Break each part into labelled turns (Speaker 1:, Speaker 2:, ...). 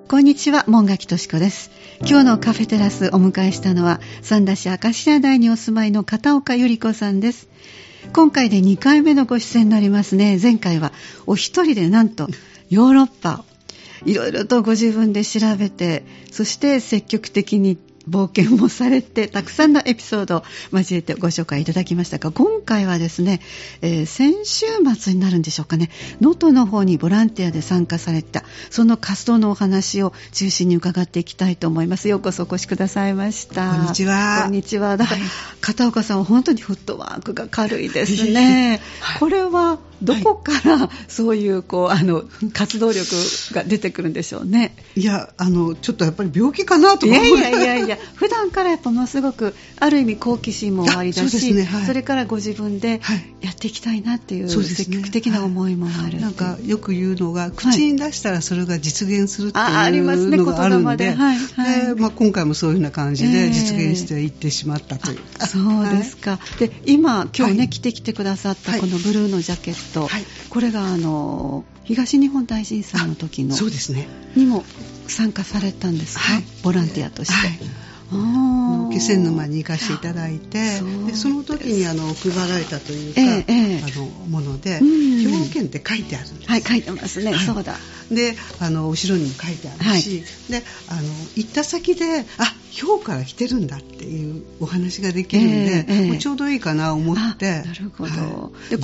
Speaker 1: こんにちは、門垣とし子です。今日のカフェテラスお迎えしたのは三田市明石家台にお住まいの片岡百合子さんです。今回で2回目のご出演になりますね。前回はお一人でなんとヨーロッパいろいろとご自分で調べて、そして積極的に冒険もされて、たくさんのエピソードを交えてご紹介いただきましたが、今回はですね、先週末になるんでしょうかね、能登の方にボランティアで参加されたその活動のお話を中心に伺っていきたいと思います。ようこそお越しくださいました。
Speaker 2: こんにちは。
Speaker 1: こんにちは。だから、はい、片岡さんは本当にフットワークが軽いですね。はい、これはどこからそういう、活動力が出てくるんでしょうね。
Speaker 2: いや、ちょっとやっぱり病気かなとか思う。
Speaker 1: いや普段からやっぱものすごくある意味好奇心もおありだし、 そうですね、はい、それからご自分でやっていきたいなっていう積極的な思いもある、
Speaker 2: なんかよく言うのが、口に出したらそれが実現するっていうのがあるので、今回もそういうような感じで実現していってしまったというか、
Speaker 1: そうですか。で、今日ね、着てきてくださったこのブルーのジャケット、これが東日本大震災の時のにも参加されたんですか、ボランティアとして。
Speaker 2: 気仙沼に行かせていただいて、でその時に配られたというか、もので、兵庫県って書いてあるんです。
Speaker 1: はい、書いてますね、そうだ。
Speaker 2: で後ろにも書いてあるし、で行った先で兵庫から来てるんだっていうお話ができるんで、もうちょうどいいかなと思って。
Speaker 1: なるほど。で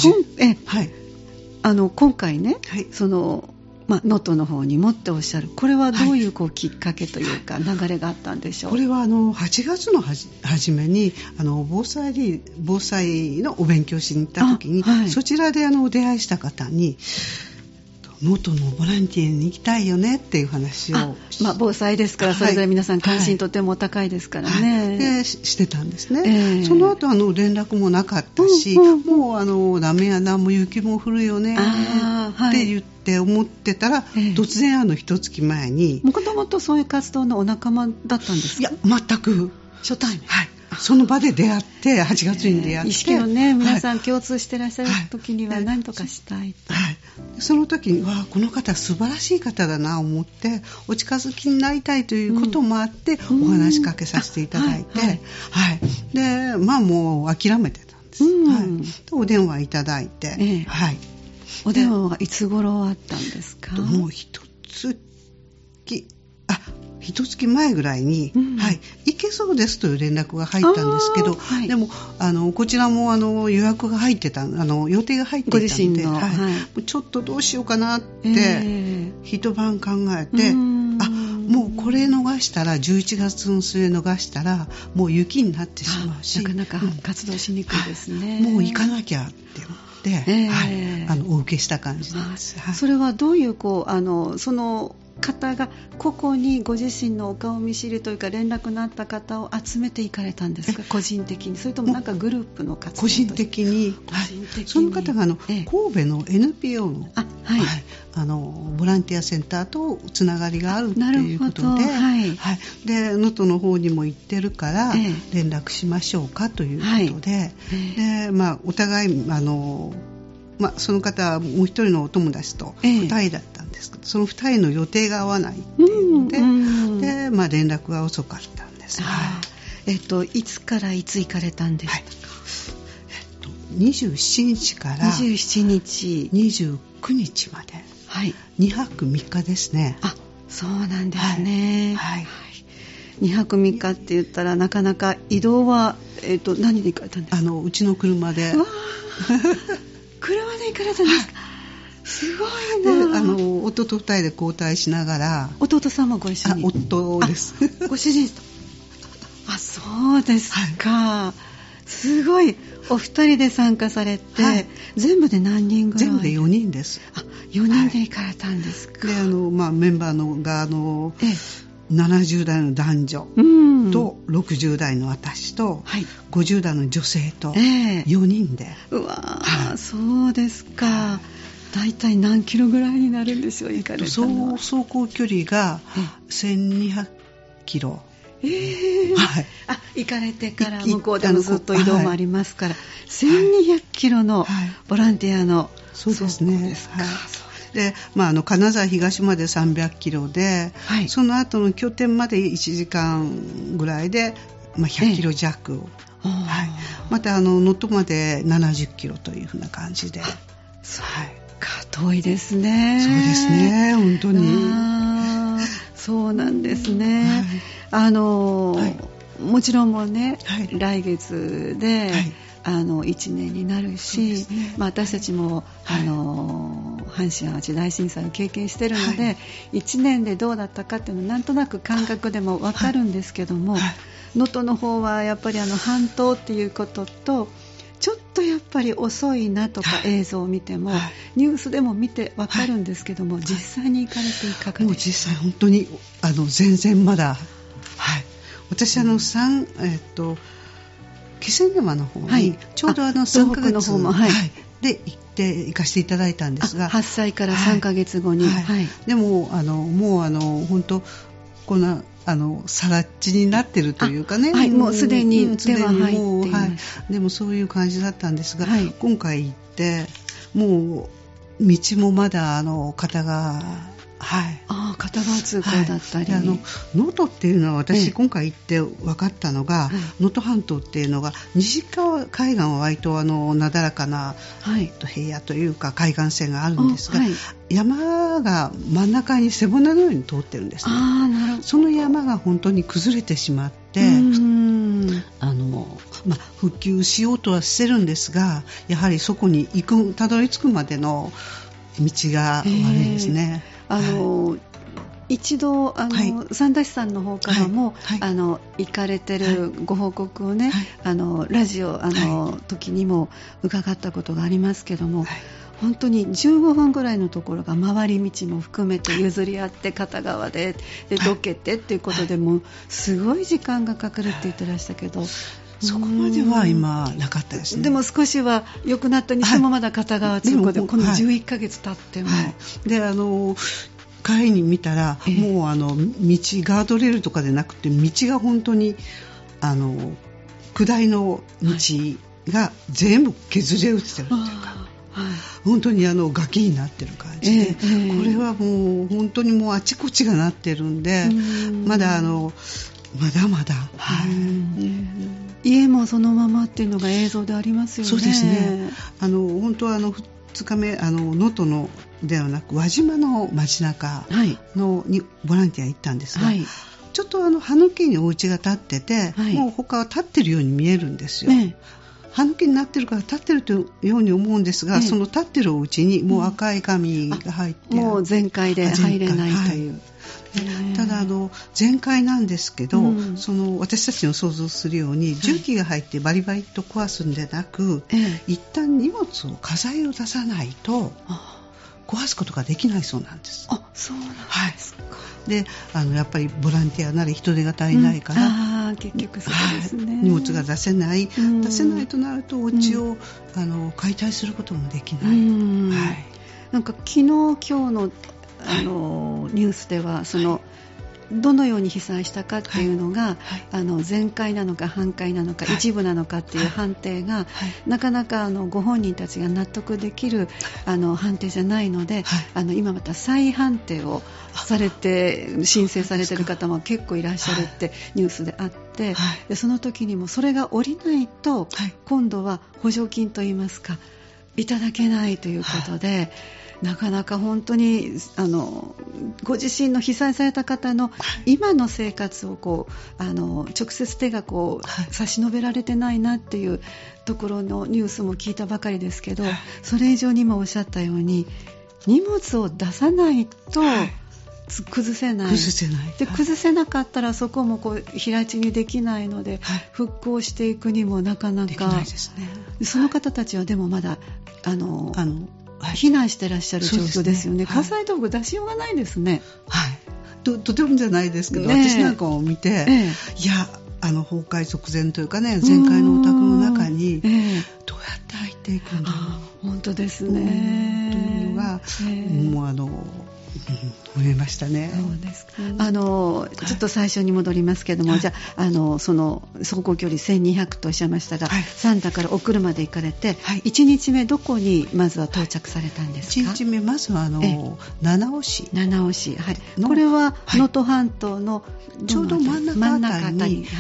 Speaker 1: 今回ね、能登の方にもっておっしゃる、これはどういうきっかけというか流れがあったんでしょう。
Speaker 2: これは8月の初めに防災のお勉強しに行った時に、そちらでお出会いした方に、能登のボランティアに行きたいよねっていう話を
Speaker 1: 防災ですから、それぞれ皆さん関心とても高いですからね、
Speaker 2: でしてたんですね。その後連絡もなかったし、もうダメやな、もう雪も降るよねって言って思ってたら、突然一月前に、
Speaker 1: もともとそういう活動のお仲間だったんですか。
Speaker 2: いや、全く
Speaker 1: 初対面。
Speaker 2: その場で出会って、8月に出会って、
Speaker 1: 意識のね、皆さん共通してらっしゃる時には何とかしたいと、
Speaker 2: その時にこの方素晴らしい方だなと思って、お近づきになりたいということもあって、お話しかけさせていただいて、でもう諦めてたんです。お電話いただいて、
Speaker 1: お電話はいつ頃あったんですか。
Speaker 2: もう一月前ぐらいに、行けそうですという連絡が入ったんですけど、でもこちらも予約が入ってた、予定が入っていたので、ご自身の、ちょっとどうしようかなって一晩考えて、もうこれ逃したら、11月の末逃したらもう雪になってしまうし、
Speaker 1: なかなか活動しにくいですね。
Speaker 2: もう行かなきゃって思って、お受けした感じなんです。
Speaker 1: それはどういうその方が個々にご自身のお顔見知りというか連絡のあった方を集めていかれたんですか、個人的に。それともグループの活動。
Speaker 2: 個人的に、その方が神戸の NPO の、ボランティアセンターとつながりがあるっていうことで、で能登の方にも行ってるから連絡しましょうかということで、でお互いその方はもう一人のお友達と2人だったんですけど、その2人の予定が合わないっていうので、連絡が遅かったんです。
Speaker 1: いつからいつ行かれたんですか。
Speaker 2: 27日から
Speaker 1: 27日
Speaker 2: 29日まで、2泊3日ですね。
Speaker 1: そうなんですね。2泊3日って言ったら、なかなか移動は、何で行かれたんですか。
Speaker 2: うちの車で
Speaker 1: 車で行かれたんですか。すごいな。
Speaker 2: で夫と2人で交代しながら。
Speaker 1: 弟さんもご一緒に。
Speaker 2: 夫です。
Speaker 1: ご主人と。そうですか、すごい。お二人で参加されて、全部で何人ぐらい。
Speaker 2: 全部で4人です。
Speaker 1: 4人で行かれたんですか。
Speaker 2: でメンバーが70代の男女と60代の私と50代の女性と4人で、
Speaker 1: そうですか。大体何キロぐらいになるんでしょう。行かれたのは。
Speaker 2: 走行距離が1200キロ。
Speaker 1: 行かれてから向こうでもずっと移動もありますから、1200キロのボランティアの。
Speaker 2: そうですね。 で、金沢東まで300キロで、その後の拠点まで1時間ぐらいで、100キロ弱を、また能登まで70キロというふうな感じで、
Speaker 1: 遠いですね。
Speaker 2: そうですね、本当に。
Speaker 1: そうなんですね。もちろんもうね、来月で、1年になるし、私たちも、阪神・淡路大震災を経験しているので、1年でどうだったかっていうのはなんとなく感覚でも分かるんですけども、能登の方はやっぱり半島っていうことと、ちょっとやっぱり遅いなとか映像を見ても、ニュースでも見て分かるんですけども、実際に行かれていかがですか？もう
Speaker 2: 実際本当に全然まだ、私気仙沼の方にちょうど3ヶ月で行かせていただいたんですが、
Speaker 1: 発災から3ヶ月後に、
Speaker 2: でももう本当こんなさら地になってるというかね、
Speaker 1: もうすでに手は入っています。
Speaker 2: でもそういう感じだったんですが、今回行ってもう道もまだ片側
Speaker 1: 片側通行だったり、
Speaker 2: 能登っていうのは私今回行って分かったのが、能登半島っていうのが西側海岸は割となだらかな、平野というか海岸線があるんですが、山が真ん中に背骨のように通ってるんですね。その山が本当に崩れてしまって、復旧しようとはしてるんですが、やはりそこにたどり着くまでの道が悪いですね。
Speaker 1: 一度三田市さんの方からも、行かれてるご報告をね、ラジオ時にも伺ったことがありますけども、本当に15分ぐらいのところが回り道も含めて譲り合って片側でどけてっていうことでもすごい時間がかかるって言ってらしたけど、
Speaker 2: そこまでは今なかったですね。
Speaker 1: でも少しは良くなったにしてもまだ片側通行で、この11ヶ月経っても、
Speaker 2: で帰りに見たら、もう道ガードレールとかでなくて、道が本当に下りの道が全部削れ落ちてるというか、本当に崖になってる感じで、これはもう本当にもうあちこちがなってるんで、まだまだ、
Speaker 1: 家もそのままっていうのが映像でありますよね。
Speaker 2: そうですね。本当は2日目能登のではなく輪島の街中にボランティア行ったんですが、ちょっと葉抜けにお家が建ってて、もう他は建ってるように見えるんですよ。葉抜けになってるから建ってるというように思うんですが、その建ってるお家にもう赤い紙が入って
Speaker 1: もう全開で入れないという、
Speaker 2: ただ全開なんですけど、私たちの想像するように重機が入ってバリバリと壊すんでなく、一旦荷物を家財を出さないと壊すことができないそうなんです。
Speaker 1: そうなんですか。
Speaker 2: でやっぱりボランティアなり人手が足りないから、
Speaker 1: 結局そうですね、
Speaker 2: 荷物が出せないとなるとお家を解体することもできない。
Speaker 1: なんか昨日今日のニュースではどのように被災したかっていうのが、全壊なのか半壊なのか、一部なのかっていう判定が、なかなかご本人たちが納得できる判定じゃないので、今また再判定をされて申請されている方も結構いらっしゃるってニュースであって、でその時にもそれが下りないと、今度は補助金といいますかいただけないということで、なかなか本当にご自身の被災された方の今の生活を直接手が差し伸べられてないなっていうところのニュースも聞いたばかりですけど、それ以上に今おっしゃったように荷物を出さないと崩せない、で崩せなかったらそこも平地にできないので、復興していくにもなかなかできないですね。その方たちはでもまだ避難してらっしゃる状況ですよね。家財道具出しようがないですね。
Speaker 2: とてもじゃないですけど、私なんかを見て、いや崩壊直前というかね、前回のお宅の中にどうやって入っていくんだろう、
Speaker 1: 本当ですね。
Speaker 2: というのが、もう思いましたね。
Speaker 1: そうですか。ちょっと最初に戻りますけども、じゃあ、その走行距離1200とおっしゃいましたが、三田からお車で行かれて、1日目どこにまずは到着されたんですか
Speaker 2: ？1日目まずは七尾市。
Speaker 1: 七尾市、はい。これは能登半島の
Speaker 2: ちょうど真ん中あたりに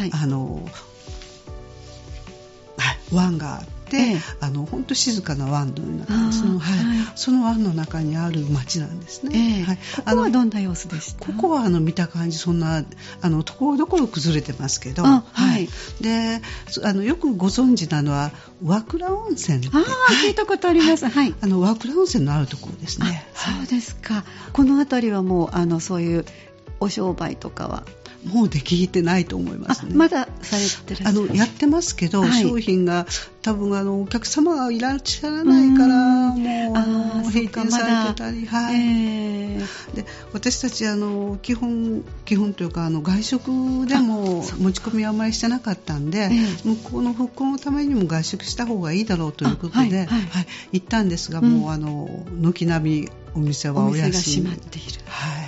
Speaker 2: 湾があって、本当静かな湾の中ですね。その湾の中にある町なんですね。
Speaker 1: ここはどんな様子でした？
Speaker 2: ここは見た感じそんなところどころ崩れてますけど、でよくご存知なのは和倉温泉って
Speaker 1: 聞いたことあります。
Speaker 2: 和倉温泉のあるところですね。
Speaker 1: そうですか。この辺りはもうそういうお商売とかは
Speaker 2: もうできてないと思いますね。
Speaker 1: まだされてらっしゃる？
Speaker 2: やってますけど、商品が多分お客様がいらっしゃらないからもう閉店されてたり、で私たち基本というか外食でも持ち込みはあまりしてなかったんで、向こうの復興のためにも外食した方がいいだろうということで、行ったんですが、もう軒並みお店はお休み。
Speaker 1: お店が閉まっている。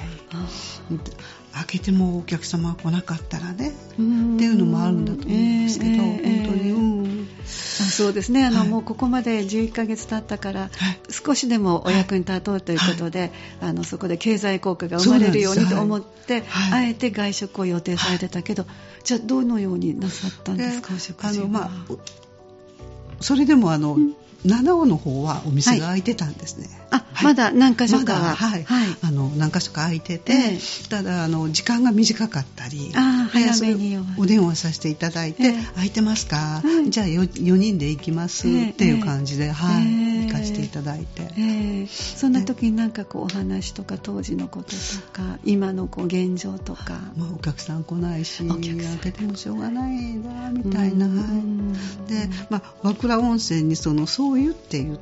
Speaker 2: 開けてもお客様が来なかったらねっていうのもあるんだと思うんですけど、本当に
Speaker 1: そうですね。もうここまで11ヶ月経ったから、少しでもお役に立とうということで、そこで経済効果が生まれるようにと思って、あえて外食を予定されてたけど、じゃあどのようになさったんですか？お食事は。
Speaker 2: それでも七尾の方はお店が開いてたんですね。
Speaker 1: まだ何か所かは、
Speaker 2: 何か所か開いてて、ただ時間が短かったり、
Speaker 1: 早めに
Speaker 2: お電話させていただいて、空いてますか？じゃあ 4人で行きますっていう感じで、行かせていただいて、
Speaker 1: そんな時になんかお話とか当時のこととか今の現状とか、
Speaker 2: お客さん来ないし開けてもしょうがないなみたいな。で、和倉温泉にそう湯って言って、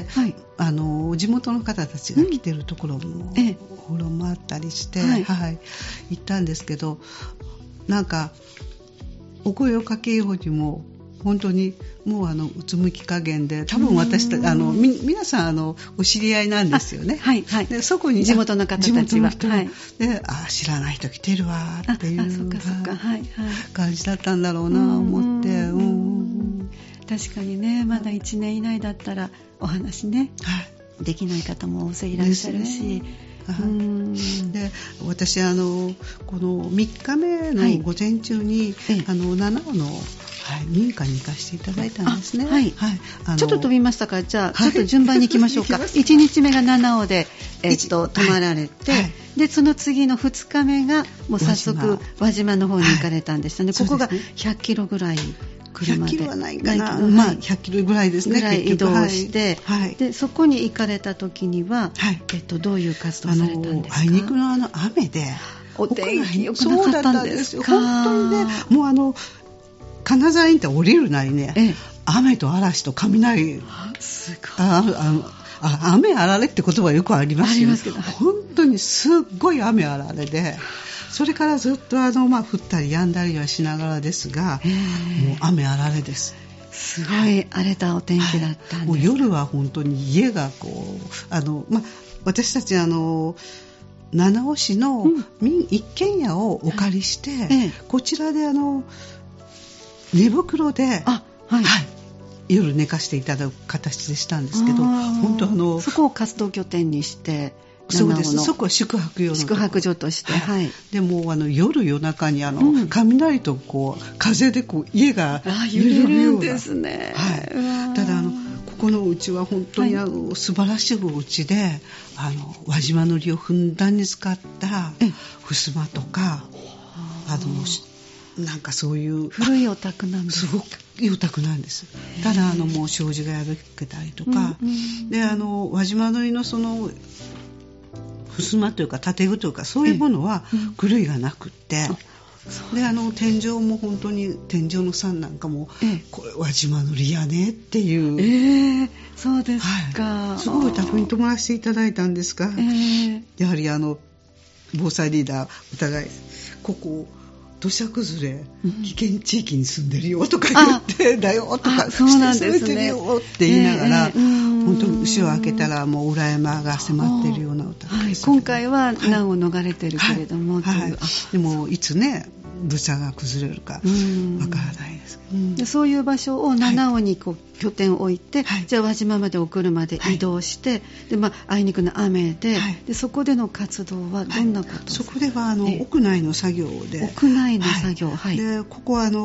Speaker 2: 地元の方たちが来てるところも、お風呂もあったりして、行ったんですけど、なんかお声をかけようにも本当にもううつむき加減で、多分私た皆さんお知り合いなんですよね。でそこに
Speaker 1: 地元の方たちは、
Speaker 2: で知らない人来てるわっていう感じだったんだろうな思って、
Speaker 1: 確かにね、まだ1年以内だったらお話ね、できない方も大勢いらっしゃるし、で
Speaker 2: 私この3日目の午前中に、七尾の民家に行かせていただいたんですね。
Speaker 1: ちょっと飛びましたから、じゃあちょっと順番に行きましょうか。1日目が七尾で、泊まられて、でその次の2日目がもう早速輪島の方に行かれたんでしたね。ここが100キロぐらい
Speaker 2: 100キロはないかな、100キロぐらいですね。
Speaker 1: ぐらい移動して、でそこに行かれた時には、どういう活動されたんですか？
Speaker 2: あいにくの雨で
Speaker 1: お天気良くなかったんですか？
Speaker 2: 本当にね、もう金沢インター降りるなりね、雨と嵐と雷、
Speaker 1: すごい。
Speaker 2: 雨あられって言葉はよくありますよ。本当にすっごい雨あられで、それからずっと降ったり止んだりはしながらですが、もう雨あられです。
Speaker 1: すごい荒れたお天気だったんです。
Speaker 2: もう夜は本当に家が私たち七尾市の一軒家をお借りして、こちらで寝袋で、夜寝かしていただく形でしたんですけど、本当
Speaker 1: そこを活動拠点にして、
Speaker 2: そうです。そこは宿泊
Speaker 1: 所として、
Speaker 2: でも夜中に雷と風で家が揺れるような
Speaker 1: ですね。
Speaker 2: ただここの家は本当に素晴らしいお家で、輪島塗をふんだんに使った襖とか、なんかそういう
Speaker 1: 古いお宅なんです。
Speaker 2: すごくいいお宅なんです。ただもう障子が破けたりとか、で輪島塗の襖というか建具というかそういうものは狂いがなくって、で天井も本当に天井の桟なんかも、これ輪島塗やねっていう、
Speaker 1: そうですか、
Speaker 2: すごい宅に泊まらせていただいたんですが、やはり防災リーダーお互いここ土砂崩れ危険地域に住んでるよとか言ってだよとか
Speaker 1: そうなんですね
Speaker 2: って言いながら、本当に後ろを開けたらもう裏山が迫っているようなお宅です、
Speaker 1: 今回は難を逃れてるけれども、
Speaker 2: でもいつね土砂が崩れるかわからないですけど、
Speaker 1: でそういう場所を七尾にこう拠点を置いて、じゃあ輪島まで送るまで移動して、であいにくの雨で、でそこでの活動はどんなことですか？
Speaker 2: そこでは屋内の作業で、
Speaker 1: 屋内の作業、
Speaker 2: でここは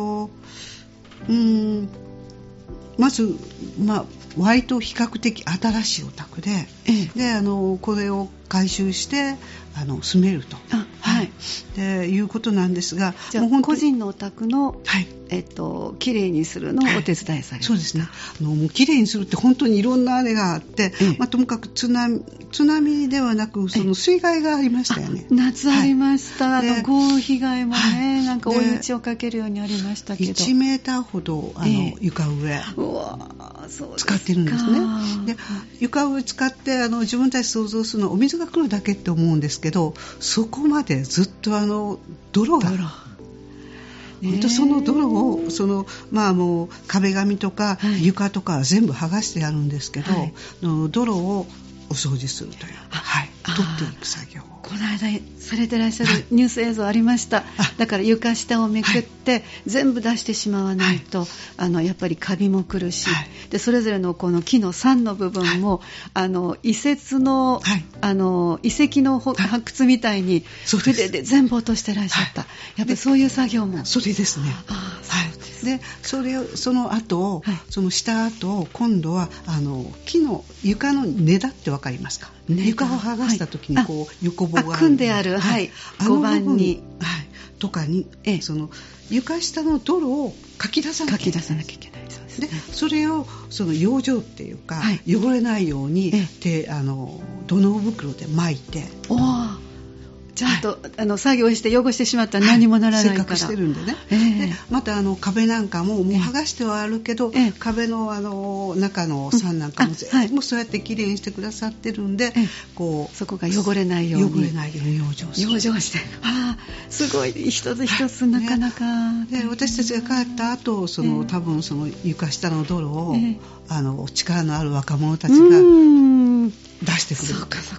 Speaker 2: まず割と比較的新しいお宅で、でこれを改修して住めるとでいうことなんですが、
Speaker 1: じゃあ個人のお宅の、きれいにするのをお手伝いされる、
Speaker 2: そうですね。もうきれいにするって本当にいろんなあれがあって、ともかく津波ではなくその水害がありましたよね。
Speaker 1: 夏ありました、豪雨被害もね、なんか追い打ちをかけるようにありましたけど、
Speaker 2: 1メーターほど床上使ってるんですね。で床上使って自分たち想像するのはお水が来るだけって思うんですけど、そこまでずっと泥が本当その泥をもう壁紙とか床とかは全部剥がしてやるんですけど、泥をお掃除するという、取っていく作業を
Speaker 1: この間されてらっしゃるニュース映像ありました。だから床下をめくって全部出してしまわないと、やっぱりカビも来るし、でそれぞれのこの木の酸の部分も、遺跡の発掘みたいに筆で全部落としてらっしゃった。やっぱりそういう作業も。
Speaker 2: それですね。でその後、その下後今度は木の床の根だって分かりますか？床を剥がした時にこう横棒が
Speaker 1: 組んである、5番に、
Speaker 2: とかに、その床下の泥をかき出さなきゃいけない。
Speaker 1: そうですね。
Speaker 2: でそれをその養生っていうか、汚れないように土のう袋で巻いて、
Speaker 1: ちゃんと、作業して汚してしまったら何もならないから、
Speaker 2: せっかくしてるんでね、でまた壁なんかももう剥がしてはあるけど、壁の中の酸なんかも全部そうやってきれいにしてくださってるんで、こう
Speaker 1: そこが汚れないように
Speaker 2: 養生する。
Speaker 1: 養生して、すごい一つ一つなかなか、
Speaker 2: で私たちが帰った後多分その床下の泥を、力のある若者たちが出してくれる。
Speaker 1: そうか。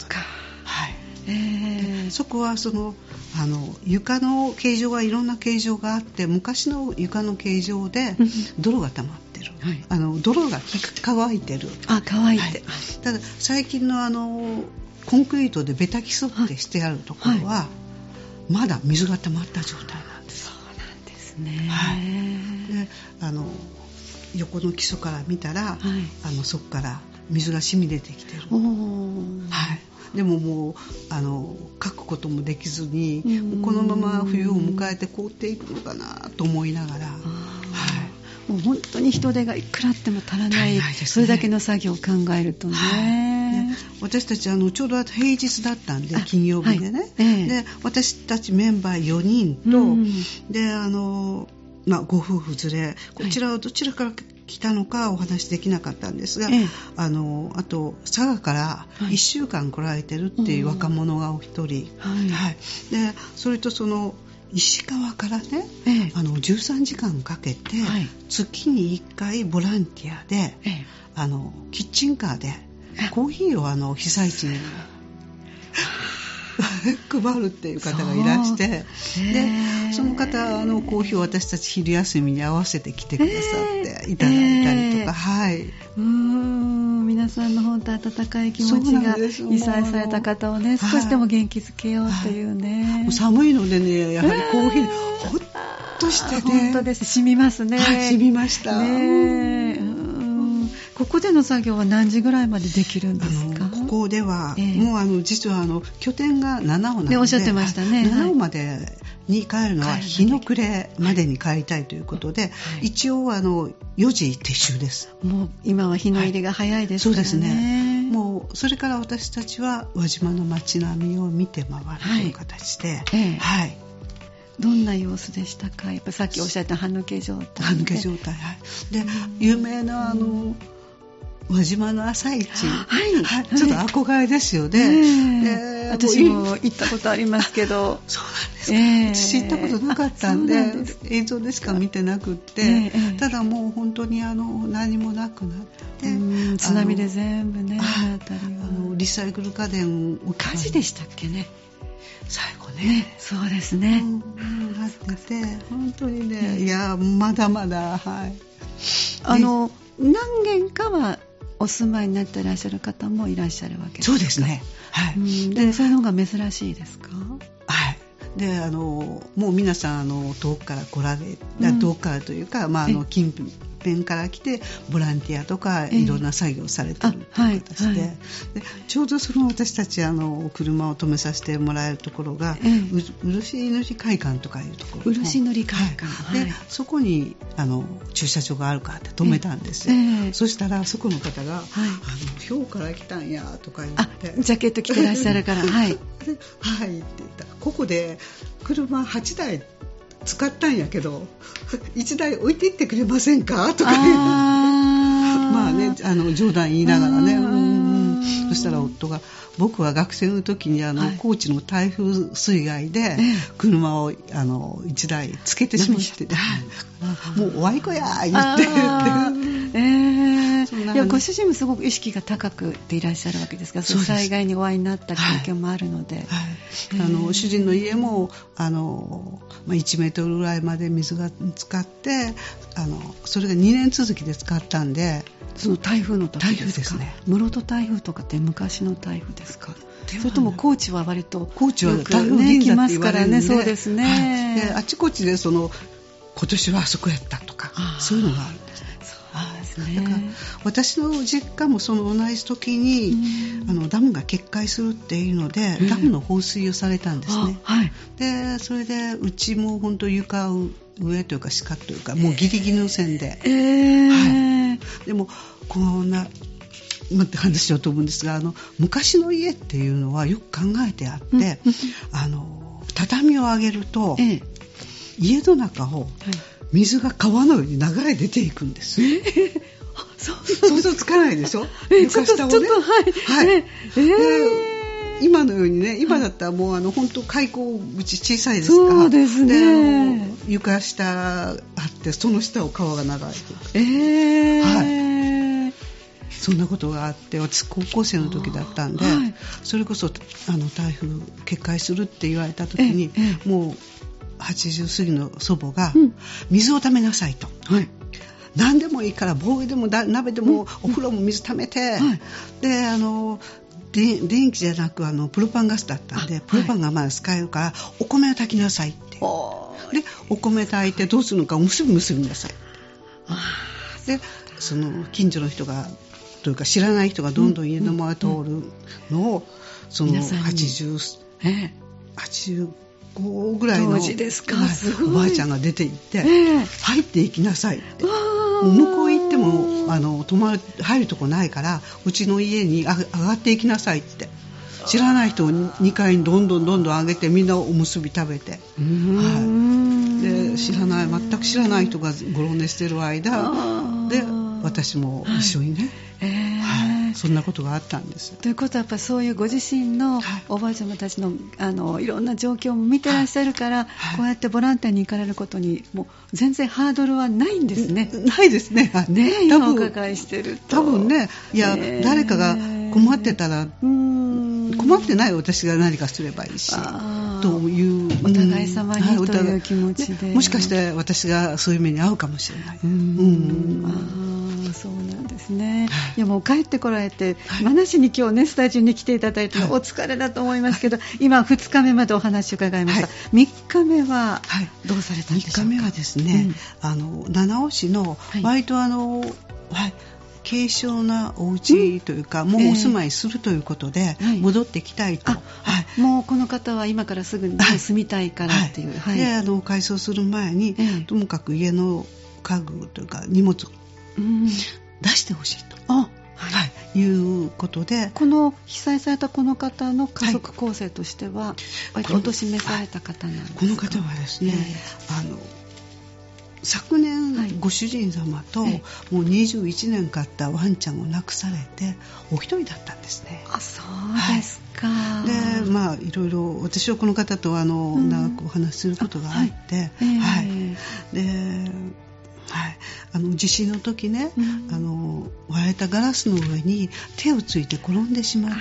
Speaker 2: そこは床の形状はいろんな形状があって、昔の床の形状で泥が溜まってる、泥が乾いてる。
Speaker 1: 乾いて、
Speaker 2: ただ最近のコンクリートでベタ基礎ってしてあるところは、まだ水が溜まった状態なんです。
Speaker 1: そうなんですね。
Speaker 2: で横の基礎から見たら、そこから水が染み出てきてる。でももう書くこともできずに、このまま冬を迎えて凍っていくのかなと思いながら、
Speaker 1: もう本当に人手がいくらあっても足らない、それだけの作業を考えるとね、
Speaker 2: 私たちちょうど平日だったんで、金曜日でね、で私たちメンバー4人と、でご夫婦連れ、こちらはどちらから来たのかお話できなかったんですが、あと佐賀から1週間来られてるっていう若者がお一人、でそれと石川からね、13時間かけて、月に1回ボランティアで、キッチンカーでコーヒーを被災地に配るっていう方がいらして、でその方コーヒーを私たち昼休みに合わせて来てくださっていただいたりとか、
Speaker 1: 皆さんの本当温かい気持ちが被災された方をね、少しでも元気づけようというね、
Speaker 2: 寒いのでね、やはりコーヒーほっとしてね、
Speaker 1: 本当です、染みますね。
Speaker 2: 染みました。
Speaker 1: ここでの作業は何時ぐらいまでできるんですか？
Speaker 2: ここでは、もう実は拠点が七尾なので、
Speaker 1: おっしゃってましたね。
Speaker 2: 七尾までに帰るのは日の暮れまでに帰りたいということで、一応4時撤収です。
Speaker 1: もう今は日の入りが早いですからね。
Speaker 2: そうですね。もうそれから私たちは輪島の街並みを見て回るという形で、
Speaker 1: どんな様子でしたか？やっぱさっきおっしゃった歯抜け状態。
Speaker 2: 歯抜け状態、で有名な輪島の朝市、ちょっと憧れですよね。
Speaker 1: 私も行ったことありますけど、
Speaker 2: そうなんです。 ですか、知ったことなかったんで映像でしか見てなくって、ただもう本当に何もなくなって、
Speaker 1: 津波で全部ね、あたりは
Speaker 2: リサイクル家電を
Speaker 1: 火事でしたっけね、
Speaker 2: 最後ね、
Speaker 1: そうですね、
Speaker 2: なってて、本当にね、いやまだまだ、はい、
Speaker 1: 何軒かはお住まいになっていらっしゃる方もいらっしゃるわけですか。
Speaker 2: そうですね、はい、
Speaker 1: でそういうのが珍しいですか。
Speaker 2: はい、でもう皆さん遠くから来られ、遠くからというか、近辺から来てボランティアとかいろんな作業をされているという形で、ちょうどその私たち車を止めさせてもらえるところが、漆塗り会館とかいうところ、
Speaker 1: 漆塗り会館、
Speaker 2: でそこに駐車場があるからって止めたんですよ、そしたらそこの方が、兵庫から来たんやとか言って、
Speaker 1: ジャケット着てらっしゃるからはい、
Speaker 2: はいって言ったら、ここで車8台使ったんやけど1台置いていってくれませんかとか言うまあね、冗談言いながらね、そしたら夫が、僕は学生の時に高知の台風水害で車を1台つけてしまって、もうおあいこや言って
Speaker 1: いや、ご主人もすごく意識が高くでいらっしゃるわけですが、そう災害にお会いになった経験もあるので、
Speaker 2: 主人の家も1メートルぐらいまで水が浸かって、それが2年続きで使ったんで、
Speaker 1: その台風の時ですか。
Speaker 2: ね、
Speaker 1: 室戸台風とかって昔の台風ですか。それとも高知は割と
Speaker 2: 高知は台風銀座って言われるんで、
Speaker 1: そうですね、
Speaker 2: であちこちで今年はあそこやったとか、そういうのがあるんです。だから私の実家もその同じ時にダムが決壊するっていうので、ダムの放水をされたんですね、でそれでうちも本当床上というか下というかもうギリギリの線で、でもこんなって話しようと思うんですが、昔の家っていうのはよく考えてあって、畳を上げると、家の中を水が川のように流れ出ていくんです。想像つかないでしょ。床下をね。今のようにね、今だったらもう本当開口口小さいですから、
Speaker 1: そうですね。
Speaker 2: で床下あってその下を川が流れていく。そんなことがあって、私高校生の時だったんで、それこそ台風決壊するって言われた時に、もう80過ぎの祖母が、水をためなさいと、何でもいいから棒でも鍋でもお風呂も水ためて、で電気じゃなくプロパンガスだったんで、プロパンがまだ使えるからお米を炊きなさいって、でお米炊いてどうするのかおむすび結びなさい。でその近所の人がというか知らない人がどんどん家の前を通るのを、その85ぐらいのおばあちゃんが出て行って、入っていきなさいって、向こう行っても入るとこないからうちの家に上がっていきなさいって、知らない人を2階にどんどん上げて、みんなおむすび食べて、で全く知らない人がごろ寝してる間で私も一緒にね、そんなことがあったんです。
Speaker 1: ということはやっぱりそういうご自身のおばあちゃまたちのいろんな状況も見てらっしゃるから、こうやってボランティアに行かれることにもう全然ハードルはないんですね。
Speaker 2: ないですね。
Speaker 1: 今お伺いしてると
Speaker 2: 多分ね、いや、誰かが困ってたら、困ってない私が何かすればいいしという、
Speaker 1: お互い様にという気持ちで、
Speaker 2: もしかして私がそういう目に遭うかもしれない。
Speaker 1: そうなんですね。いや、もう帰ってこられて、話に今日ねスタジオに来ていただいてお疲れだと思いますけど、今2日目までお話伺いました。3日目はどうされたんでしょうか。
Speaker 2: 3日目はですね、七尾市の割と軽症なお家というか、もうお住まいするということで、戻ってきたいと、
Speaker 1: もうこの方は今からすぐに住みたいからっていう、
Speaker 2: で改装する前に、ともかく家の家具というか荷物を出してほしいと、いうことで、
Speaker 1: この被災されたこの方の家族構成としては、割とお年召された方なんですか。
Speaker 2: この方はですね、 昨年、ご主人様ともう21年飼ったワンちゃんを亡くされてお一人だったんですね。
Speaker 1: あ、そうですか。
Speaker 2: で、いろいろ私はこの方と長くお話しすることがあって、で、地震の時ね、割れたガラスの上に手をついて転んでしまって、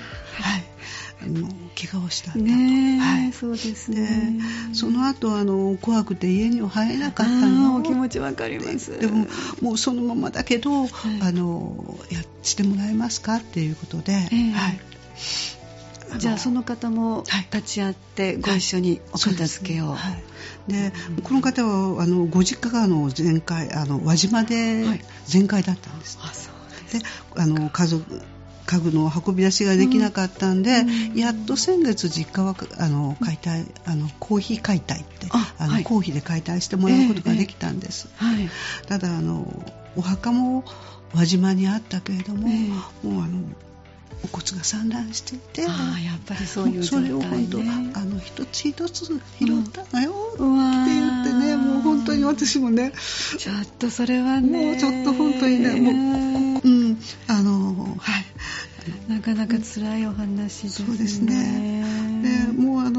Speaker 2: 怪我をしたんだと。
Speaker 1: そうですね。
Speaker 2: その後怖くて家には入れなかったの。
Speaker 1: お気持ちわかります。
Speaker 2: でももうそのままだけど、してもらえますかっていうことで、
Speaker 1: じゃあその方も立ち会ってご一緒にお片付けを。
Speaker 2: で、この方はご実家が前回輪島で全壊だったんです。で、家具の運び出しができなかったんで、やっと先月実家は解体公費解体って公費で解体してもらうことができたんです。ただお墓も輪島にあったけれども、もうお骨が散乱していて、やっ
Speaker 1: ぱりそういう状態ね。
Speaker 2: それを本当一つ一つ拾ったのよって言ってね、もう本当に私もね、
Speaker 1: ちょっとそれはね、
Speaker 2: もうちょっと本当にね、もう
Speaker 1: なかなか辛いお話ですね。
Speaker 2: そうですね。もう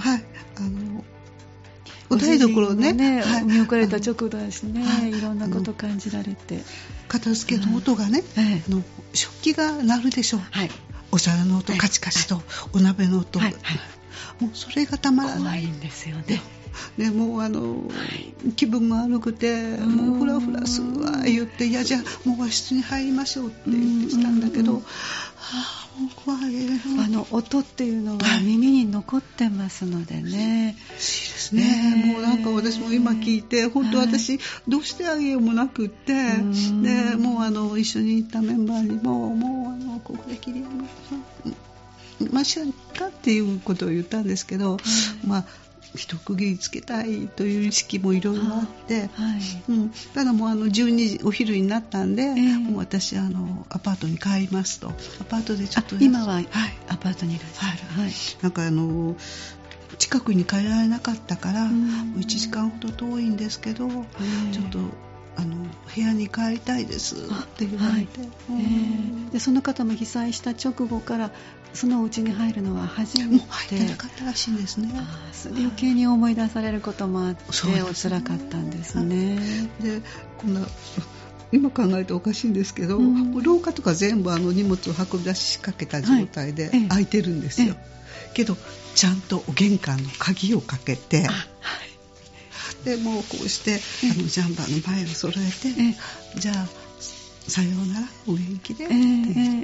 Speaker 2: お台所ね、
Speaker 1: 見送られた直後だしね、いろんなこと感じられて、
Speaker 2: 片付けの音がね、食器が鳴るでしょう、お皿の音カチカチと、お鍋の音、もうそれがたまらない。
Speaker 1: 怖いんですよね。
Speaker 2: でもう気分が悪くて、もうフラフラするわ言って、いやじゃあもう和室に入りましょうって言ってしたんだけど、もう怖い。
Speaker 1: 音っていうのは耳に残ってますのでね。
Speaker 2: そうですね。もうなんか私も今聞いて、本当私どうしてあげようもなくって、でもう一緒に行ったメンバーにもここで切りましょうかっていうことを言ったんですけど、一区切りつけたいという意識もいろいろあって、ただもう12時お昼になったんで、もう私アパートに帰りますと。アパートでちょっと
Speaker 1: 今はアパートにいらっしゃる。
Speaker 2: なんか近くに帰られなかったから、1時間ほど遠いんですけど、ちょっと部屋に帰りたいですって言われて、
Speaker 1: でその方も被災した直後からそのお家に入るのは初めて。
Speaker 2: もう入ってなかったらしいんですね。
Speaker 1: 余計に思い出されることもあって、お辛かったんですね。
Speaker 2: で今考えておかしいんですけど、廊下とか全部荷物を運び出しかけた状態で開いてるんですよ。けどちゃんと玄関の鍵をかけて、でもうこうしてジャンバーの前を揃えて、じゃあさようならお元気でって言って、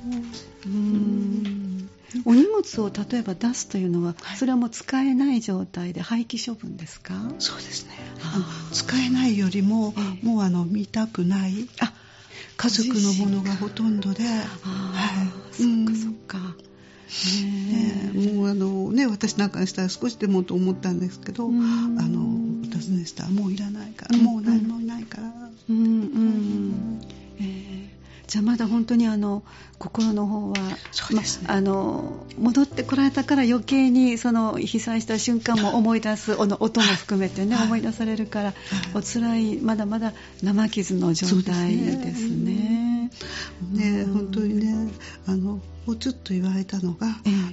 Speaker 1: お荷物を例えば出すというのは、それはもう使えない状態で廃棄処分ですか？
Speaker 2: そうですね。使えないよりも、もう見たくない家族のものがほとんどで、
Speaker 1: そっかそっか。
Speaker 2: もう私なんかにしたら少しでもと思ったんですけど、お尋ねしたらもういらないから、もう何もないから。
Speaker 1: じゃあまだ本当に心の方は、
Speaker 2: そうですね、
Speaker 1: 戻ってこられたから余計にその被災した瞬間も思い出す、音も含めてね、思い出されるから、お辛い、まだまだ生傷の状態ですね。
Speaker 2: 本当にね、もうちょっと言われたのが、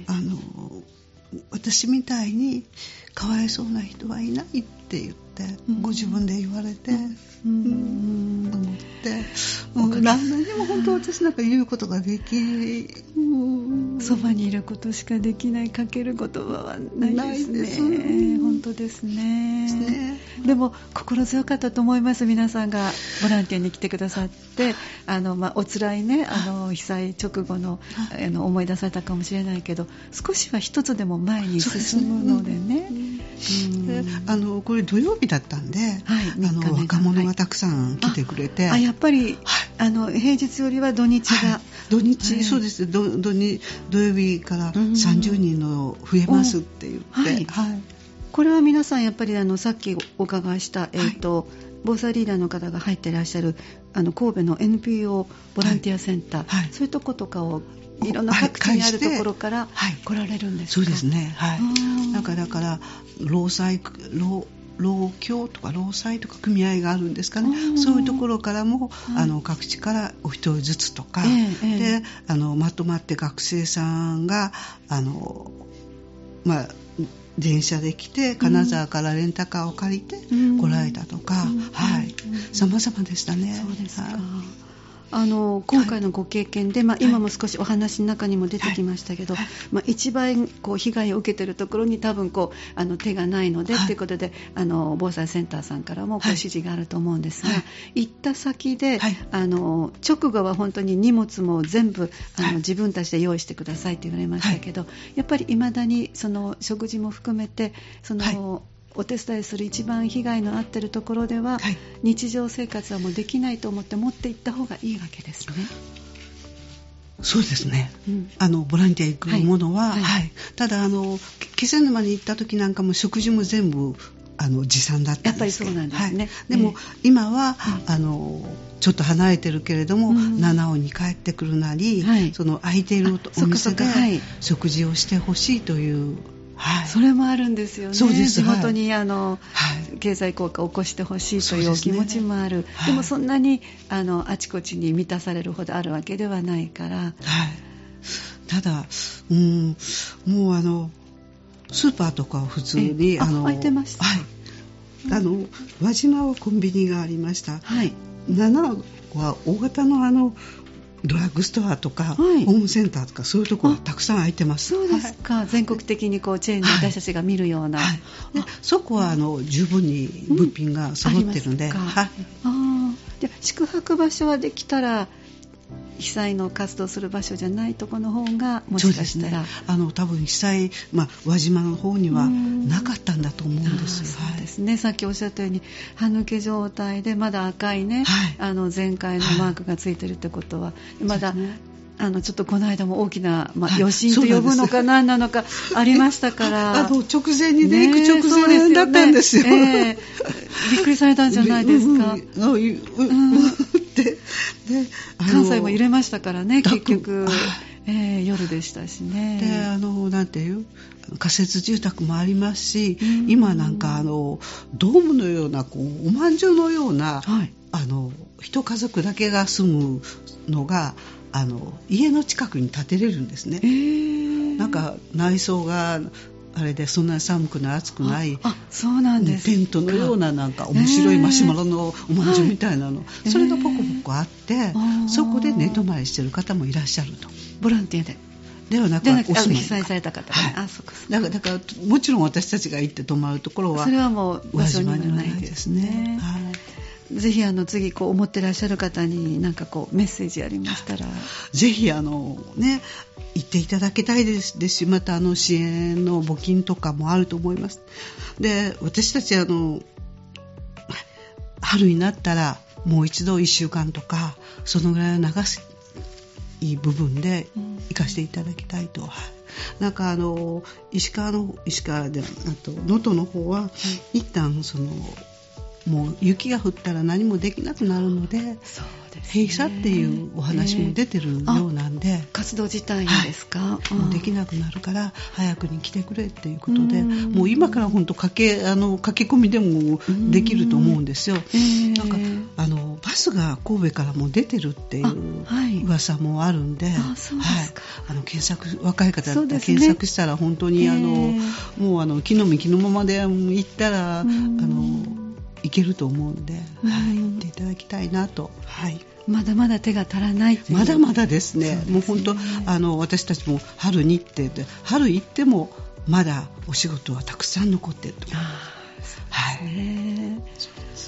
Speaker 2: 私みたいにかわいそうな人はいないって言って、ご自分で言われて、思って、何にも本当私なんか言うことができ、
Speaker 1: そばにいることしかできない、かける言葉はないですね。本当ですね。でも心強かったと思います。皆さんがボランティアに来てくださって、お辛いね、被災直後の、思い出されたかもしれないけど、少しは一つでも前に進むのでね。
Speaker 2: これ土曜日だったんで、若者がたくさん来てくれて、
Speaker 1: やっぱり、平日よりは土日が、
Speaker 2: 土日、そうです。土曜日から30人の増えますって言って、
Speaker 1: これは皆さんやっぱりさっきお伺いした、防災リーダーの方が入っていらっしゃる神戸の NPO ボランティアセンター、そういうとことかをいろんな各地にあるところから来られるんですか？
Speaker 2: そうですね。だから労協とか労災とか組合があるんですかね、そういうところからも、各地からお一人ずつとか、でまとまって学生さんが電車で来て金沢からレンタカーを借りて来られたとか、様々でしたね。
Speaker 1: そうですか。今回のご経験で、今も少しお話の中にも出てきましたけど、一番被害を受けているところに多分手がないのでということで、防災センターさんからも指示があると思うんですが、行った先で、直後は本当に荷物も全部自分たちで用意してくださいと言われましたけど、やっぱり未だにその食事も含めてお手伝いする一番被害のあっているところでは、日常生活はもうできないと思って持って行った方がいいわけですね。
Speaker 2: そうですね、ボランティア行くものは、ただ気仙沼に行った時なんかも食事も全部持参だったんですけど、やっぱりそうなんですね、でも今は、ちょっと離れてるけれども、七尾に帰ってくるなり、その空いているお店で食事をしてほしいという、
Speaker 1: それもあるんですよね。
Speaker 2: そうです。
Speaker 1: 地元に経済効果を起こしてほしいというお気持ちもある。でもそんなにあちこちに満たされるほどあるわけではないから。
Speaker 2: ただ、もうスーパーとかは普通に
Speaker 1: 開いてました。
Speaker 2: 輪島はコンビニがありました。七尾は大型のドラッグストアとか、ホームセンターとかそういうところがたくさん開いてます。
Speaker 1: そうですか、全国的にチェーンで私たちが見るような、
Speaker 2: でそこは十分に物品が揃ってるんで、
Speaker 1: で宿泊場所はできたら被災の活動する場所じゃないところの方がもしかしたら、
Speaker 2: 多分被災、輪島の方にはなかったんだと思うんですよ。
Speaker 1: そうですね、さっきおっしゃったように歯抜け状態でまだ赤いね、全開のマークがついてるってことは、まだちょっとこの間も大きな、余震と呼ぶのか何なのかありましたから
Speaker 2: 直前にね、行く直前だったんですよ。
Speaker 1: びっくりされたんじゃないですか。
Speaker 2: で
Speaker 1: 関西も揺れましたからね、結局、夜でしたしね。
Speaker 2: でなんていう仮設住宅もありますし、今なんかドームのようなおまんじゅうのような、一家族だけが住むのが家の近くに建てれるんですね。なんか内装があれでそんなに寒くない暑くない、
Speaker 1: そうなんですか。
Speaker 2: テントのようななんか面白いマシュマロのおまんじゅうみたいなの、それがポコポコあって、そこで寝泊まりしてる方もいらっしゃると。
Speaker 1: ボランティアで
Speaker 2: はなく
Speaker 1: お住まい被災された方が、
Speaker 2: だからもちろん私たちが行って泊まるところは
Speaker 1: それはもう場所にはない
Speaker 2: ですね。
Speaker 1: ぜひ次思ってらっしゃる方に何かメッセージありましたら、
Speaker 2: ぜひ行っていただきたいですし、また支援の募金とかもあると思います。で、私たち春になったらもう一度1週間とかそのぐらいの長い部分で行かせていただきたいと。なんか石川で能登の方は、一旦もう雪が降ったら何もできなくなるので、閉鎖っていうお話も出てるようなんで、
Speaker 1: 活動自体ですか、
Speaker 2: もうできなくなるから早くに来てくれっていうことで、もう今から本当駆け込みでもできると思うんですよ。なんかバスが神戸からも出てるっていう噂もあるんで、若い方だったら検索したら本当にもう気の身気のままで行ったらいけると思うんで、行っていただきたいなと。
Speaker 1: まだまだ手が足らないという。
Speaker 2: まだまだですね。もう本当私たちも春にって春行ってもまだお仕事はたくさん残っていると思います。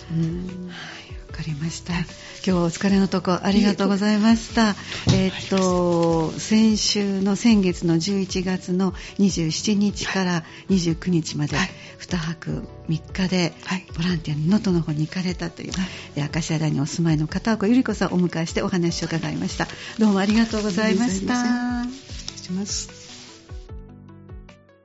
Speaker 1: わかりました。今日はお疲れのとこありがとうございました。先月の11月の27日から29日まで2泊3日でボランティアに能登の方に行かれたという、明石家大にお住まいの片岡百合子さんをお迎えしてお話を伺いました。どうもありがとうございました。
Speaker 2: 失礼します。